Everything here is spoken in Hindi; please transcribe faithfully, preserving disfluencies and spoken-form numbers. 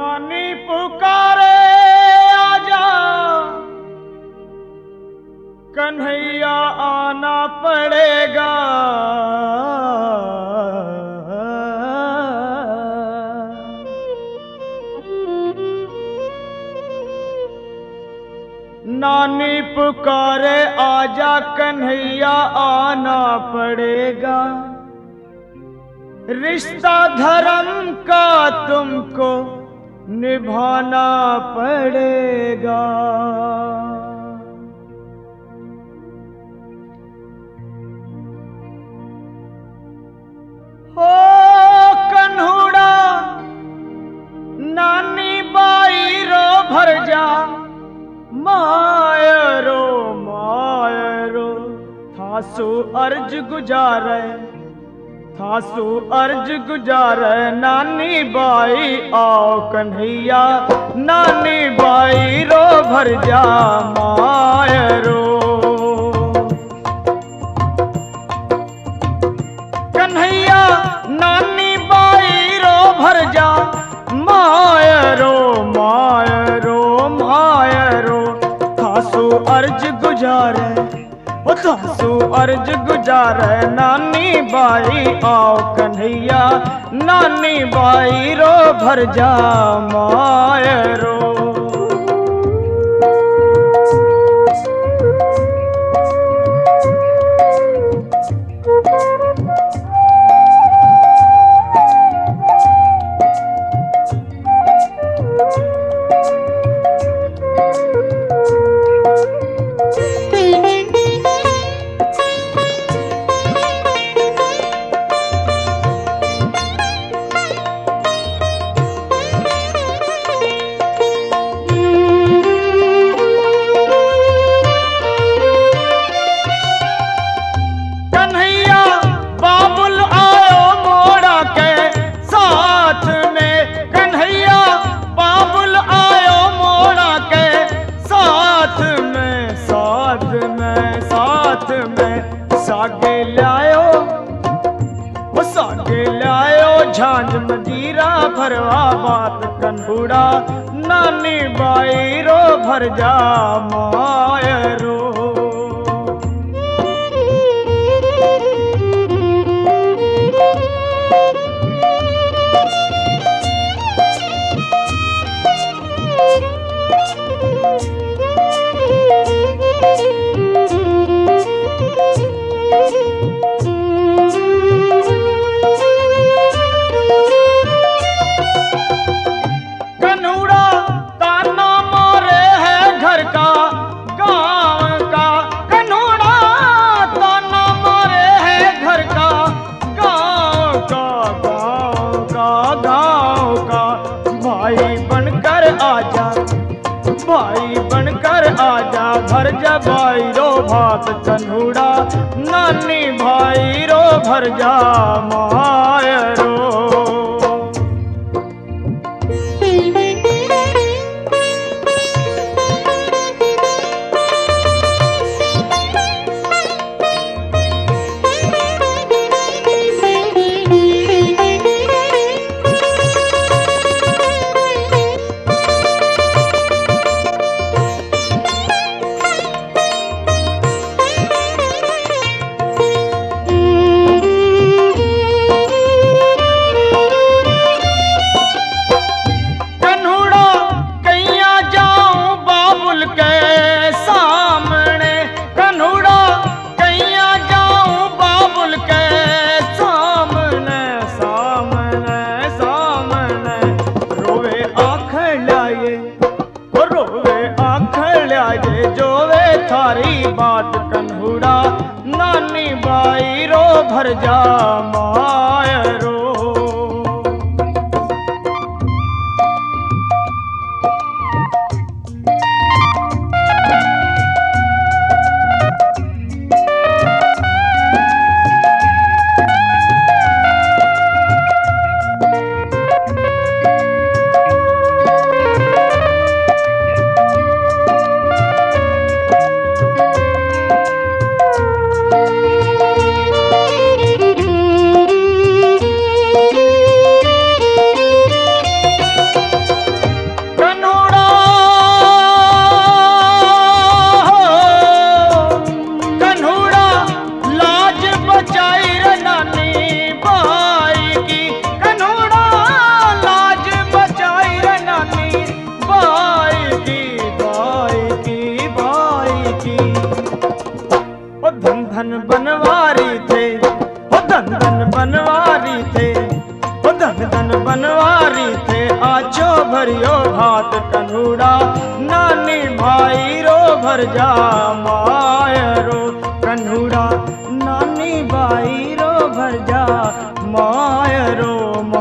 नानी पुकारे आजा कन्हैया आना पड़ेगा। नानी पुकारे आजा कन्हैया आना पड़ेगा। रिश्ता धर्म का तुमको निभाना पड़ेगा। हो कन्हुड़ा नानी बाई रो भर जा, मायरो मायरो थासु अर्ज गुजारे, थासु अर्ज गुजारे नानी बाई आओ कन्हैया, नानी बाई रो भर जा मायरो। कन्हैया नानी बाई रो भर जा मायरो मायरो मायरो थासु अर्ज गुजारे, ओ थासु अर्ज गुजारे नानी बाई आओ कन्हैया, नानी बाई रो भर जा मायरो। सागे लायो वो सागे लायो झांझ मजीरा भरवा बात कन्हुड़ा, नानी बाई रो भर जा मायरो। कन्हुड़ा ताना मारे है घर का गांव का, कन्हुड़ा ताना मारे है घर का गांव का गांव का गांव का। भाई बनकर आजा, भाई बनकर आजा भर जा भाई रो भात कन्हुड़ा, नानी भाई रो भर जा मायरो। थारी बात कन्हुड़ा, नानी बाई रो भर जा मायरो। बनवारी थे, ओ धन धन बनवारी थे। आजो भरियो भात कन्हूड़ा, नानी भाई रो भर जा मायरो। कन्हूड़ा नानी भाई रो भर जा मायरो।